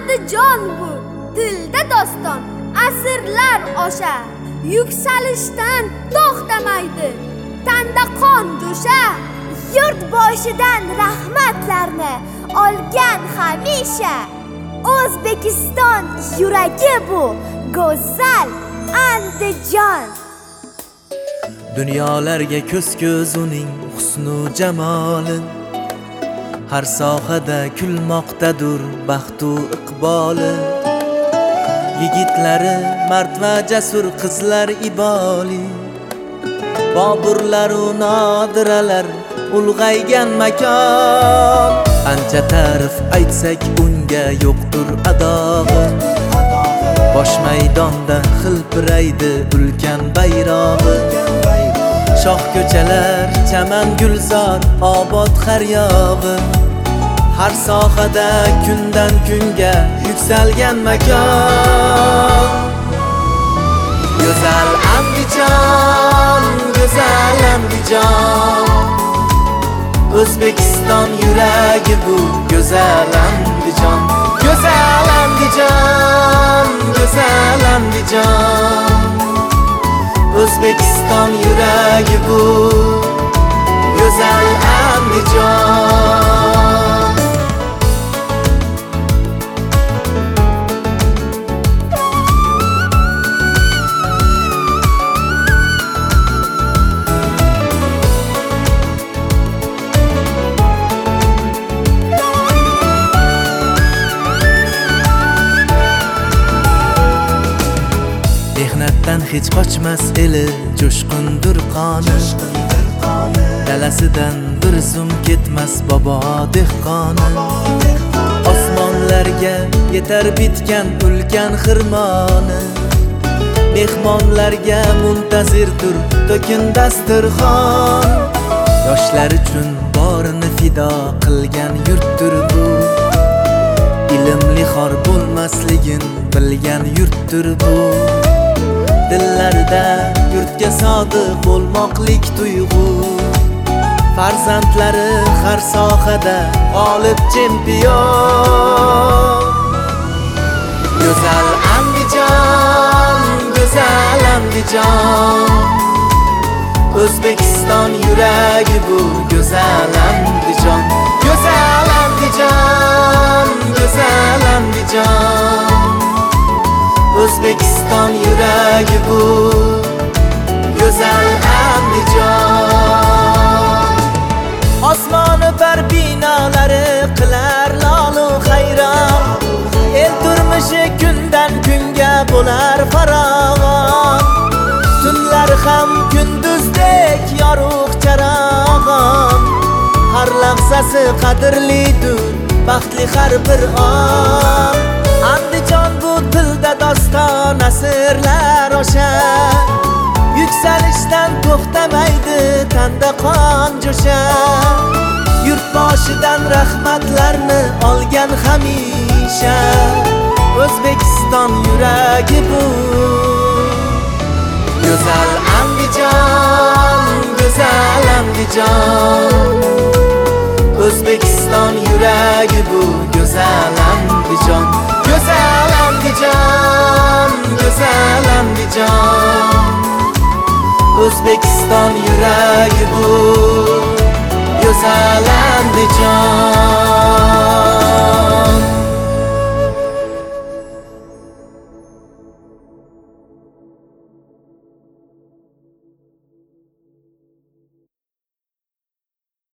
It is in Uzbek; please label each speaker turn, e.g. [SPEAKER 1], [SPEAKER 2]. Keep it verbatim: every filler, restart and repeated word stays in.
[SPEAKER 1] Andijon bu dilda doston, asrlar osha, yuksalishdan to'xtamaydi, tanda qon jo'sha.
[SPEAKER 2] Yurt boshidan rahmatlarni olgan hamisha. O'zbekiston yuragi bu go'zal Andijon.
[SPEAKER 3] Dunyolarga ko'z-ko'z uning husnu jamoli, har sohada kulmoqdadir baxtu iqboli. Yigitlari mard va jasur, qizlar iboli, boburlar u nodiralar ulg'aygan makon. Ancha ta'rif aytsak unga yo'qdir adog'i, bosh maydonda xilpiraydi ulkan bayrog'i. Shoh ko'chalar, chaman gulzor, obod har yog'i, har sohada kundan kunga yuksalgan makon. Go'zal Andijon, go'zal Andijon, O'zbekiston yuragi bu go'zal Andijon. Go'zal Andijon, go'zal Andijon, O'zbekiston yuragi bu go'zal Andijon. Mehnatdan hech qochmas eli, jo'shqindir qoni, dalasidan bir zum ketmas bobo dehqoni. Osmonlarga yetar bitgan ulkan xirmoni, mehmonlarga muntazirdir to'kin dasturxon. Yoshlar uchun borini fido qilgan yurtdir bu, ilmli xor bo'lmasligin bilgan yurtdir bu. Dillarda yurtga sodiq bo'lmoqlik tuyg'u, farzandlari har sohada g'olib chempion. Go'zal Andijon, go'zal Andijon, O'zbekiston yuragi bu go'zal Andijon. Go'zal Andijon, go'zal Andijon, O'zbekiston yuragi bu go'zal Andijon. Osmoni bar binolari qilar lolu hayron, el turmushi kundan kunga bo'lar farovon. Tunlar ham kunduzdek yorug' charog'on, har lahzasi qadrlidir, baxtli har bir on. Andijon bu tilda doston, asrlar osha, yuksalishdan to'xtamaydi, tanda qon jo'sha. Yurt boshidan rahmatlarni olgan hamisha. O'zbekiston yuragi bu go'zal Andijon, go'zal Andijon, O'zbekiston yuragi bu go'zal Andijon. Go'zal Andijon, go'zal Andijon, O'zbekiston yuragi bu go'zal Andijon.